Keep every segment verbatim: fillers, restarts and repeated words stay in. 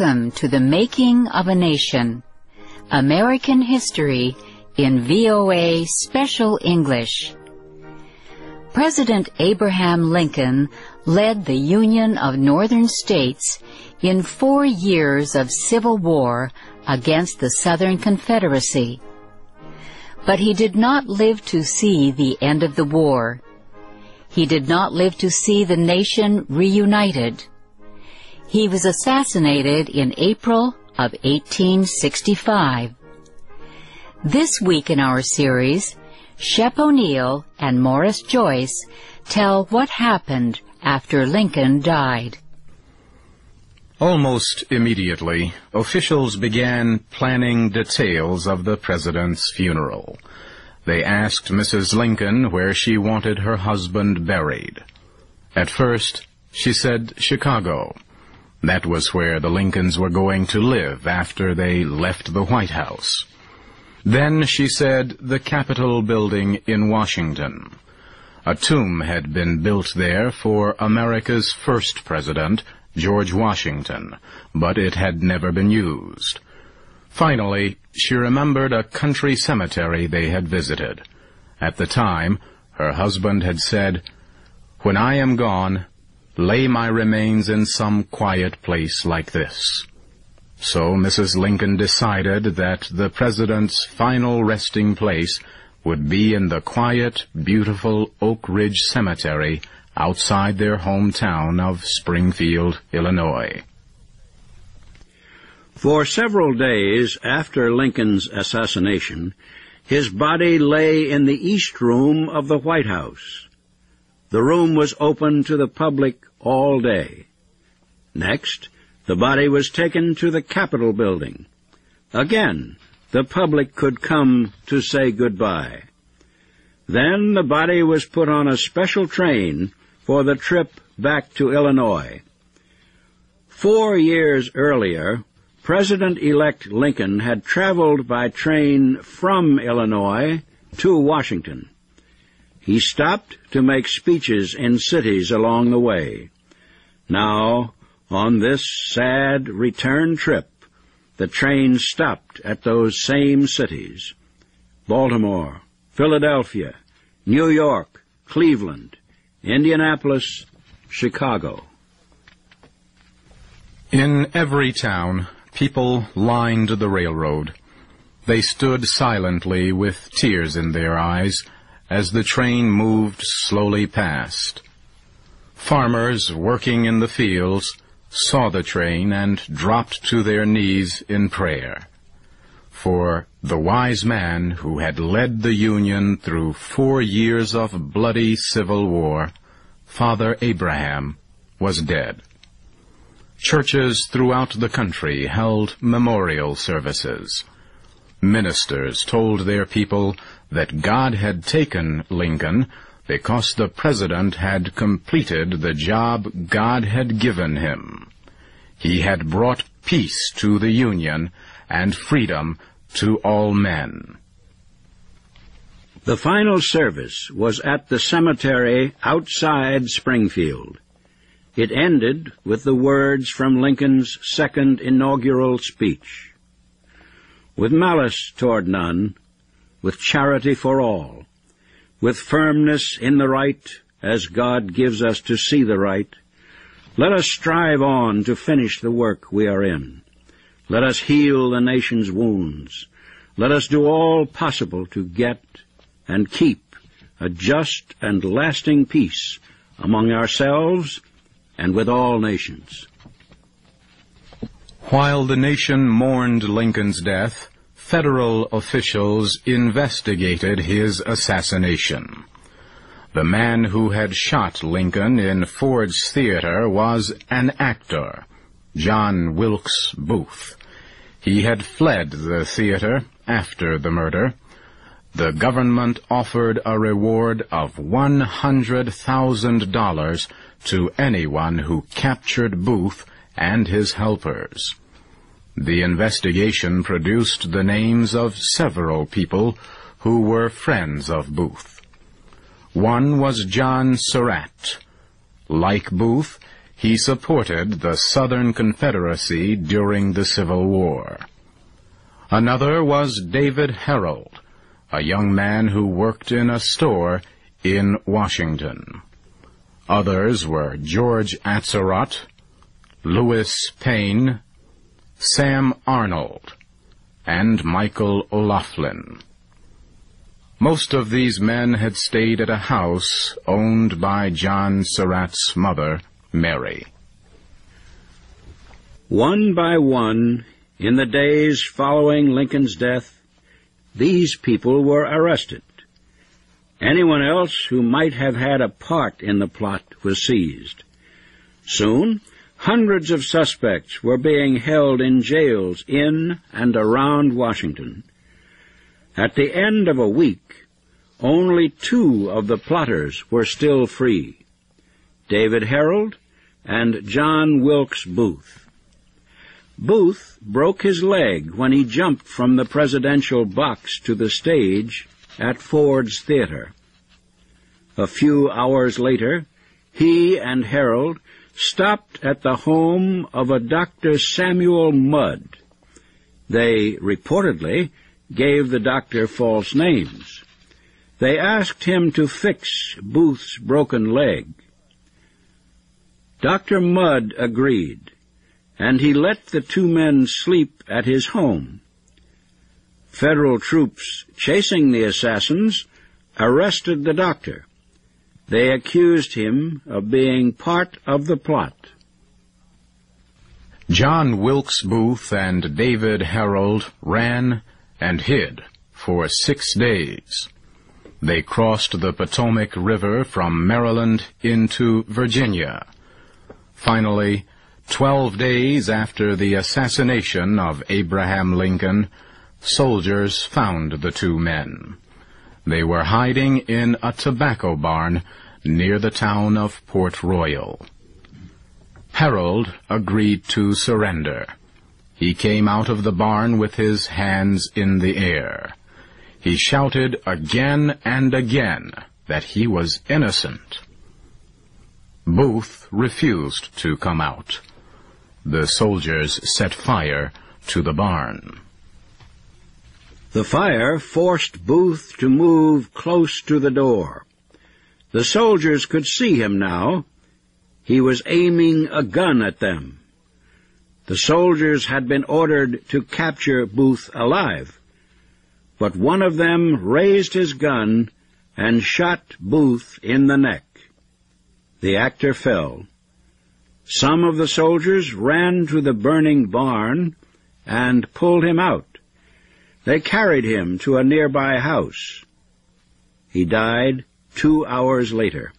Welcome to the Making of a Nation, American History in V O A Special English. President Abraham Lincoln led the Union of Northern States in four years of civil war against the Southern Confederacy. But he did not live to see the end of the war. He did not live to see the nation reunited. He was assassinated in April of eighteen sixty-five. This week in our series, Shep O'Neal and Morris Joyce tell what happened after Lincoln died. Almost immediately, officials began planning details of the president's funeral. They asked Missus Lincoln where she wanted her husband buried. At first, she said Chicago. That was where the Lincolns were going to live after they left the White House. Then she said the Capitol building in Washington. A tomb had been built there for America's first president, George Washington, but it had never been used. Finally, she remembered a country cemetery they had visited. At the time, her husband had said, "When I am gone, lay my remains in some quiet place like this." So Missus Lincoln decided that the president's final resting place would be in the quiet, beautiful Oak Ridge Cemetery outside their hometown of Springfield, Illinois. For several days after Lincoln's assassination, his body lay in the East Room of the White House. The room was open to the public all day. Next, the body was taken to the Capitol building. Again, the public could come to say goodbye. Then the body was put on a special train for the trip back to Illinois. Four years earlier, President-elect Lincoln had traveled by train from Illinois to Washington. He stopped to make speeches in cities along the way. Now, on this sad return trip, the train stopped at those same cities: Baltimore, Philadelphia, New York, Cleveland, Indianapolis, Chicago. In every town, people lined the railroad. They stood silently with tears in their eyes as the train moved slowly past. Farmers working in the fields saw the train and dropped to their knees in prayer. For the wise man who had led the Union through four years of bloody civil war, Father Abraham, was dead. Churches throughout the country held memorial services. Ministers told their people that God had taken Lincoln because the president had completed the job God had given him. He had brought peace to the Union and freedom to all men. The final service was at the cemetery outside Springfield. It ended with the words from Lincoln's second inaugural speech: "With malice toward none, with charity for all, with firmness in the right, as God gives us to see the right, let us strive on to finish the work we are in. Let us heal the nation's wounds. Let us do all possible to get and keep a just and lasting peace among ourselves and with all nations." While the nation mourned Lincoln's death, federal officials investigated his assassination. The man who had shot Lincoln in Ford's Theater was an actor, John Wilkes Booth. He had fled the theater after the murder. The government offered a reward of one hundred thousand dollars to anyone who captured Booth and his helpers. The investigation produced the names of several people who were friends of Booth. One was John Surratt. Like Booth, he supported the Southern Confederacy during the Civil War. Another was David Herold, a young man who worked in a store in Washington. Others were George Atzerodt, Louis Payne, Sam Arnold, and Michael O'Laughlin. Most of these men had stayed at a house owned by John Surratt's mother, Mary. One by one, in the days following Lincoln's death, these people were arrested. Anyone else who might have had a part in the plot was seized. Soon, hundreds of suspects were being held in jails in and around Washington. At the end of a week, only two of the plotters were still free, David Herold and John Wilkes Booth. Booth broke his leg when he jumped from the presidential box to the stage at Ford's Theater. A few hours later, he and Herold stopped at the home of a Doctor Samuel Mudd. They reportedly gave the doctor false names. They asked him to fix Booth's broken leg. Doctor Mudd agreed, and he let the two men sleep at his home. Federal troops chasing the assassins arrested the doctor. They accused him of being part of the plot. John Wilkes Booth and David Herold ran and hid for six days. They crossed the Potomac River from Maryland into Virginia. Finally, twelve days after the assassination of Abraham Lincoln, soldiers found the two men. They were hiding in a tobacco barn near the town of Port Royal. Herold agreed to surrender. He came out of the barn with his hands in the air. He shouted again and again that he was innocent. Booth refused to come out. The soldiers set fire to the barn. The fire forced Booth to move close to the door. The soldiers could see him now. He was aiming a gun at them. The soldiers had been ordered to capture Booth alive, but one of them raised his gun and shot Booth in the neck. The actor fell. Some of the soldiers ran to the burning barn and pulled him out. They carried him to a nearby house. He died two hours later.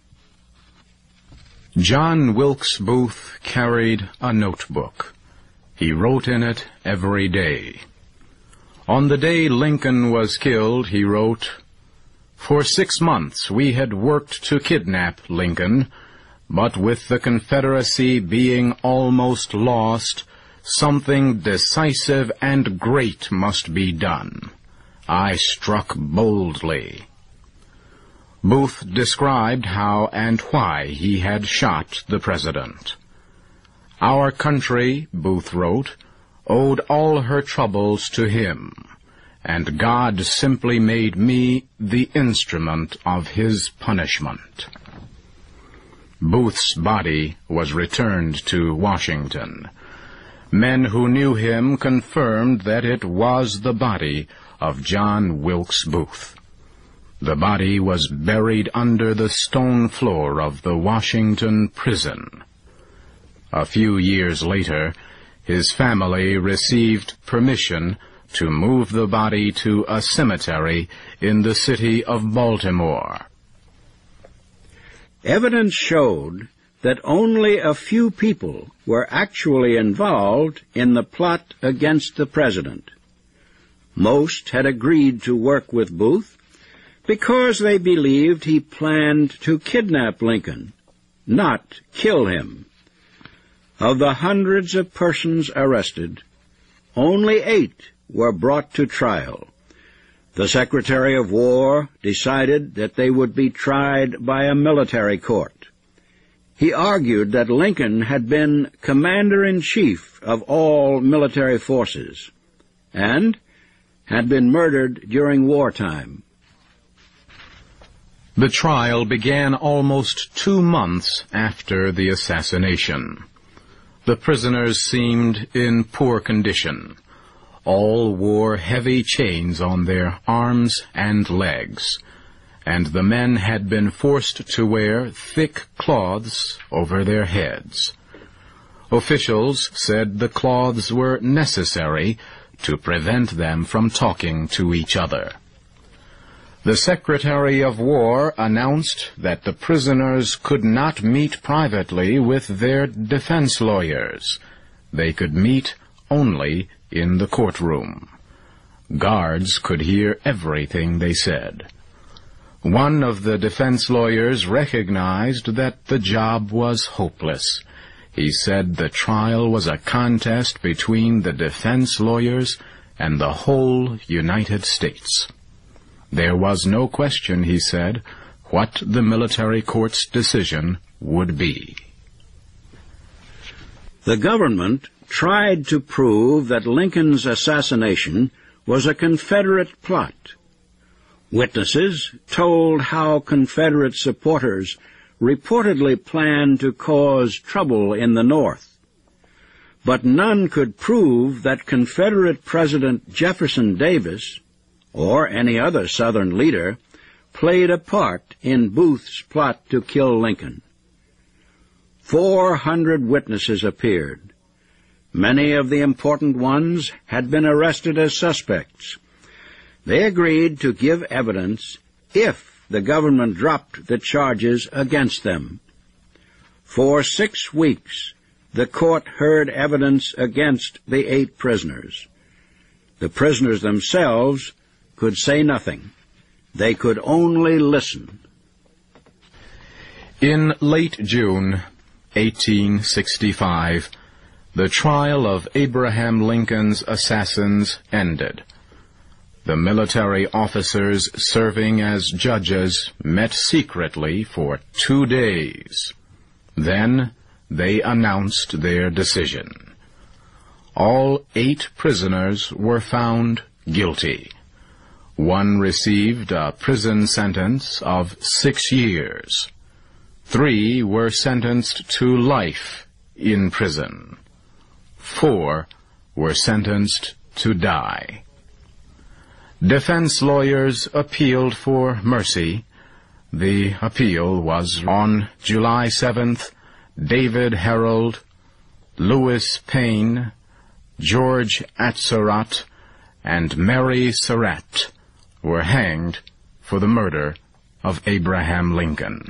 John Wilkes Booth carried a notebook. He wrote in it every day. On the day Lincoln was killed, he wrote, "For six months we had worked to kidnap Lincoln, but with the Confederacy being almost lost, something decisive and great must be done. I struck boldly." Booth described how and why he had shot the president. "Our country," Booth wrote, "owed all her troubles to him, and God simply made me the instrument of his punishment." Booth's body was returned to Washington. Men who knew him confirmed that it was the body of John Wilkes Booth. The body was buried under the stone floor of the Washington prison. A few years later, his family received permission to move the body to a cemetery in the city of Baltimore. Evidence showed that only a few people were actually involved in the plot against the president. Most had agreed to work with Booth because they believed he planned to kidnap Lincoln, not kill him. Of the hundreds of persons arrested, only eight were brought to trial. The Secretary of War decided that they would be tried by a military court. He argued that Lincoln had been commander-in-chief of all military forces and had been murdered during wartime. The trial began almost two months after the assassination. The prisoners seemed in poor condition. All wore heavy chains on their arms and legs, and the men had been forced to wear thick cloths over their heads. Officials said the cloths were necessary to prevent them from talking to each other. The Secretary of War announced that the prisoners could not meet privately with their defense lawyers. They could meet only in the courtroom. Guards could hear everything they said. One of the defense lawyers recognized that the job was hopeless. He said the trial was a contest between the defense lawyers and the whole United States. There was no question, he said, what the military court's decision would be. The government tried to prove that Lincoln's assassination was a Confederate plot. Witnesses told how Confederate supporters reportedly planned to cause trouble in the North. But none could prove that Confederate President Jefferson Davis, or any other Southern leader, played a part in Booth's plot to kill Lincoln. Four hundred witnesses appeared. Many of the important ones had been arrested as suspects. They agreed to give evidence if the government dropped the charges against them. For six weeks, the court heard evidence against the eight prisoners. The prisoners themselves could say nothing. They could only listen. In late June eighteen sixty-five, the trial of Abraham Lincoln's assassins ended. The military officers serving as judges met secretly for two days. Then they announced their decision. All eight prisoners were found guilty. One received a prison sentence of six years. Three were sentenced to life in prison. Four were sentenced to die. Defense lawyers appealed for mercy. The appeal was on July seventh. David Harold, Louis Payne, George Atzerodt, and Mary Surratt were hanged for the murder of Abraham Lincoln.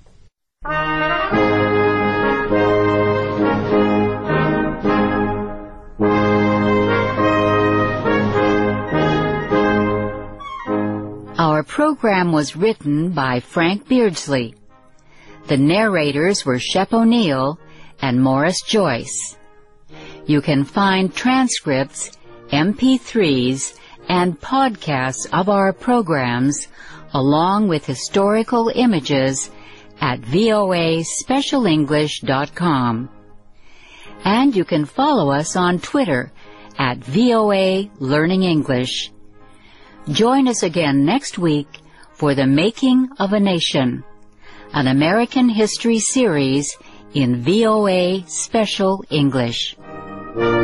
Our program was written by Frank Beardsley. The narrators were Shep O'Neill and Morris Joyce. You can find transcripts, M P threes, and podcasts of our programs, along with historical images, at V O A Special English dot com. And you can follow us on Twitter at V O A Learning English. Join us again next week for The Making of a Nation, an American history series in V O A Special English.